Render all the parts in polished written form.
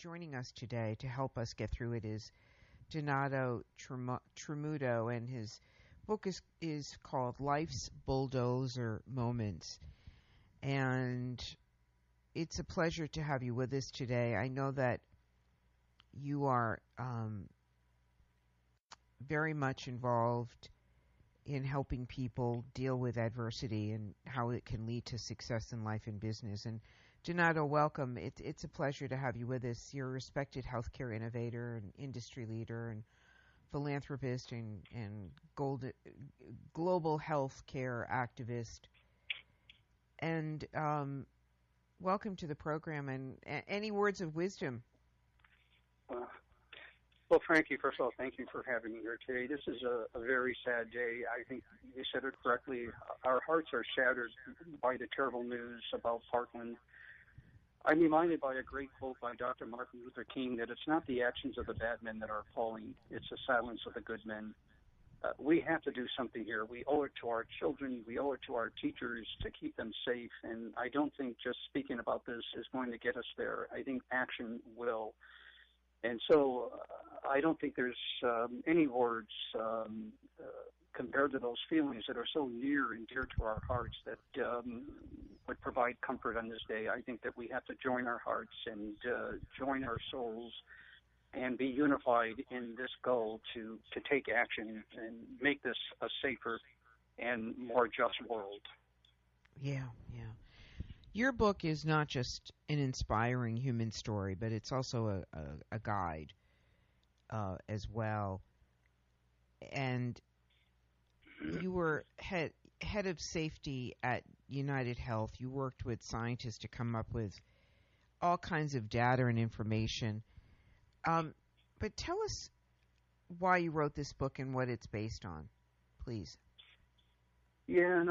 joining us today to help us get through it is Donato Tramuto, and his book is called Life's Bulldozer Moments. And it's a pleasure to have you with us today. I know that you are very much involved in helping people deal with adversity and how it can lead to success in life and business. And Donato, welcome. It's a pleasure to have you with us. You're a respected healthcare innovator and industry leader and philanthropist and global healthcare activist. And welcome to the program. And any words of wisdom? Well, Frankie, first of all, thank you for having me here today. This is a very sad day. I think you said it correctly. Our hearts are shattered by the terrible news about Parkland. I'm reminded by a great quote by Dr. Martin Luther King that it's not the actions of the bad men that are appalling, it's the silence of the good men. We have to do something here. We owe it to our children. We owe it to our teachers to keep them safe. And I don't think just speaking about this is going to get us there. I think action will. And so I don't think there's any words compared to those feelings that are so near and dear to our hearts that would provide comfort on this day. I think that we have to join our hearts and join our souls and be unified in this goal to take action and make this a safer and more just world. Yeah. Your book is not just an inspiring human story, but it's also a guide as well. And you were head of safety at United Health. You worked with scientists to come up with all kinds of data and information. But tell us why you wrote this book and what it's based on, please. Yeah, and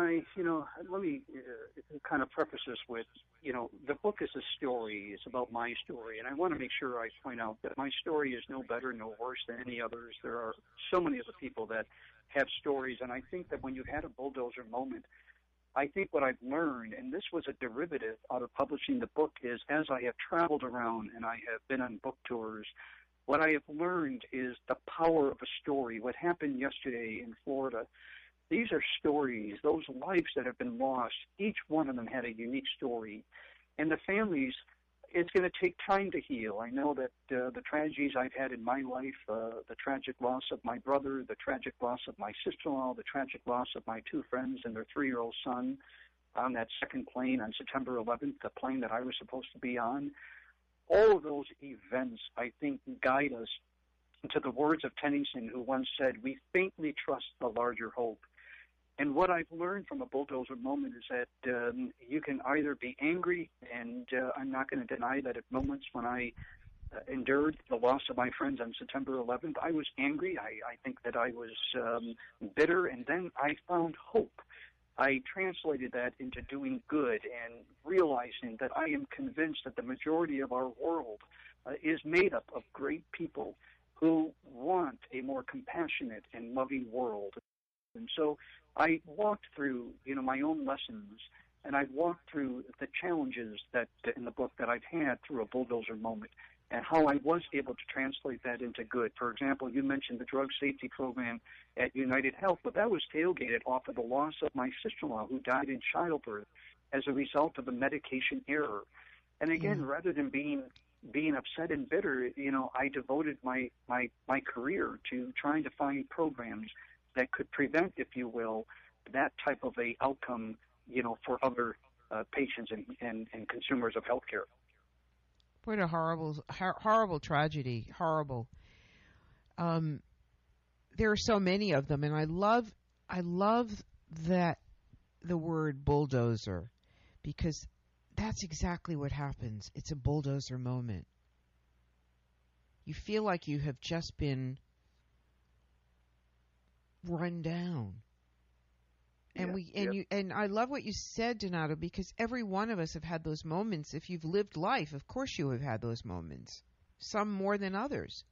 let me kind of preface this with, the book is a story. It's about my story, and I want to make sure I point out that my story is no better, no worse than any others. There are so many other people that have stories, and I think that when you've had a bulldozer moment, I think what I've learned, and this was a derivative out of publishing the book, is as I have traveled around and I have been on book tours, what I have learned is the power of a story. What happened yesterday in Florida, these are stories, those lives that have been lost. Each one of them had a unique story. And the families, it's going to take time to heal. I know that the tragedies I've had in my life, the tragic loss of my brother, the tragic loss of my sister-in-law, the tragic loss of my two friends and their 3-year-old son on that second plane on September 11th, the plane that I was supposed to be on, all of those events, I think, guide us to the words of Tennyson, who once said, "We faintly trust the larger hope." And what I've learned from a bulldozer moment is that you can either be angry, and I'm not going to deny that at moments when I endured the loss of my friends on September 11th, I was angry. I think that I was bitter, and then I found hope. I translated that into doing good and realizing that I am convinced that the majority of our world is made up of great people who want a more compassionate and loving world. And so I walked through, my own lessons, and I've walked through the challenges that in the book that I've had through a bulldozer moment and how I was able to translate that into good. For example, you mentioned the drug safety program at United Health, but that was tailgated off of the loss of my sister-in-law who died in childbirth as a result of a medication error. And again, rather than being upset and bitter, I devoted my career to trying to find programs that could prevent, if you will, that type of a outcome, for other patients and consumers of healthcare. What a horrible tragedy! Horrible. There are so many of them, and I love that the word bulldozer, because that's exactly what happens. It's a bulldozer moment. You feel like you have just been run down. And I love what you said, Donato, because every one of us have had those moments. If you've lived life, of course you have had those moments. Some more than others.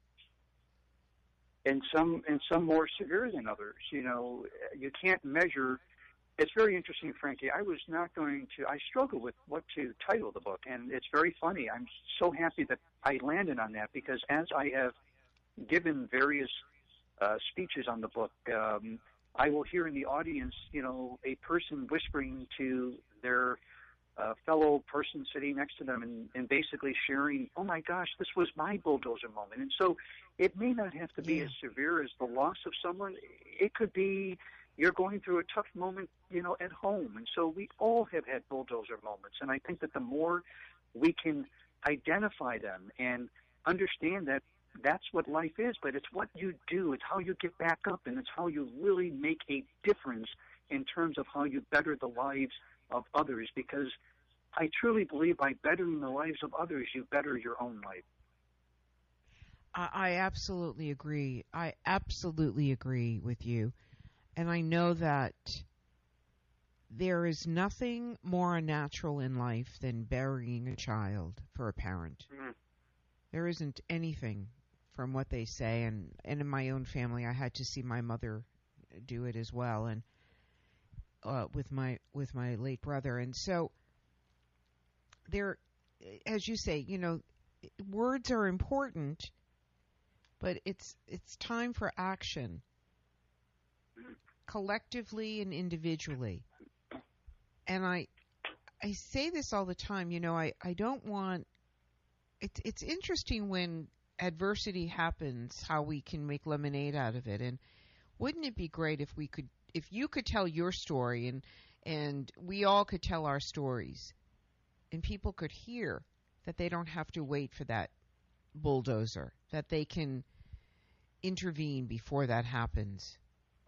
And some more severe than others. You can't measure It's very interesting, Frankie. I was not going to. I struggled with what to title the book, and it's very funny. I'm so happy that I landed on that because as I have given various speeches on the book, I will hear in the audience, a person whispering to their fellow person sitting next to them and basically sharing, oh my gosh, this was my bulldozer moment. And so it may not have to be as severe as the loss of someone. It could be you're going through a tough moment, at home. And so we all have had bulldozer moments. And I think that the more we can identify them and understand that that's what life is, but it's what you do, it's how you get back up, and it's how you really make a difference in terms of how you better the lives of others, because I truly believe by bettering the lives of others, you better your own life. I absolutely agree. I absolutely agree with you. And I know that there is nothing more unnatural in life than burying a child for a parent. Mm-hmm. There isn't anything from what they say. And in my own family, I had to see my mother do it as well. And with my late brother. And so there, as you say, words are important, but it's time for action, collectively and individually. And I say this all the time, I don't want, it's interesting when adversity happens, how we can make lemonade out of it. And wouldn't it be great if you could tell your story and we all could tell our stories and people could hear that they don't have to wait for that bulldozer, that they can intervene before that happens.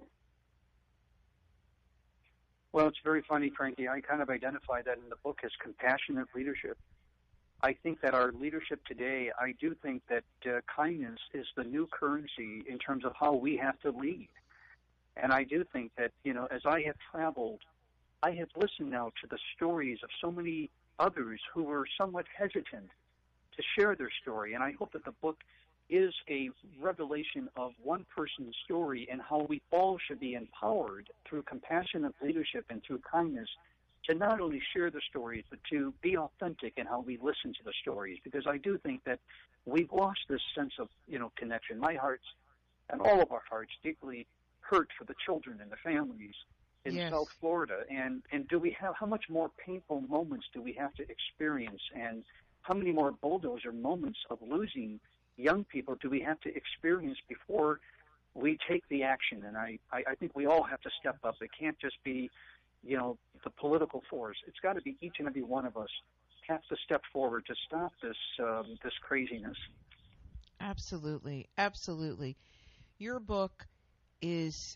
Well, it's very funny, Frankie. I kind of identify that in the book as compassionate leadership. I think that our leadership today, I do think that kindness is the new currency in terms of how we have to lead. And I do think that, as I have traveled, I have listened now to the stories of so many others who were somewhat hesitant to share their story. And I hope that the book is a revelation of one person's story and how we all should be empowered through compassionate leadership and through kindness to not only share the stories, but to be authentic in how we listen to the stories. Because I do think that we've lost this sense of, connection. My heart's, and all of our hearts, deeply hurt for the children and the families in South Florida. And do we have, how much more painful moments do we have to experience? And how many more bulldozer moments of losing young people do we have to experience before we take the action? And I think we all have to step up. It can't just be, the political force. It's got to be each and every one of us have to step forward to stop this craziness. Absolutely. Absolutely. Your book is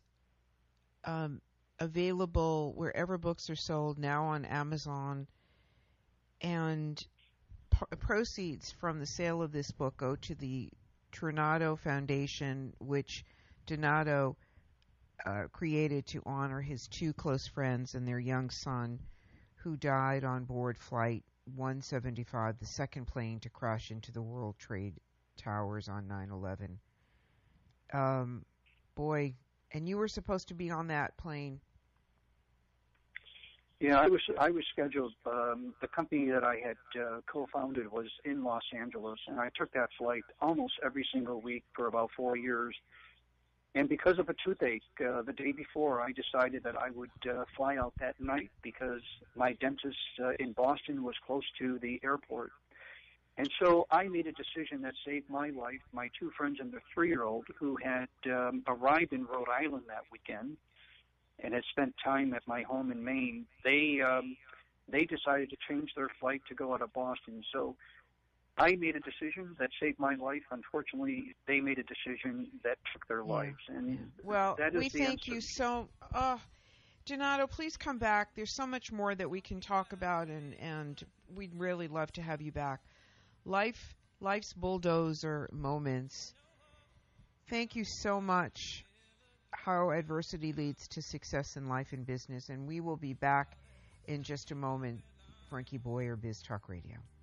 available wherever books are sold, now on Amazon, and proceeds from the sale of this book go to the Tornado Foundation, which Donato created to honor his two close friends and their young son who died on board Flight 175, the second plane to crash into the World Trade Towers on 9/11. Boy, and you were supposed to be on that plane. Yeah, I was scheduled. The company that I had co-founded was in Los Angeles, and I took that flight almost every single week for about 4 years. And because of a toothache, the day before, I decided that I would fly out that night because my dentist in Boston was close to the airport. And so I made a decision that saved my life. My two friends and their 3-year-old who had arrived in Rhode Island that weekend and had spent time at my home in Maine, they decided to change their flight to go out of Boston. So I made a decision that saved my life. Unfortunately, they made a decision that took their lives. And well, that is we the thank answer. you so. Donato, please come back. There's so much more that we can talk about, and we'd really love to have you back. Life's bulldozer moments. Thank you so much. How adversity leads to success in life and business, and we will be back in just a moment. Frankie Boyer, Biz Talk Radio.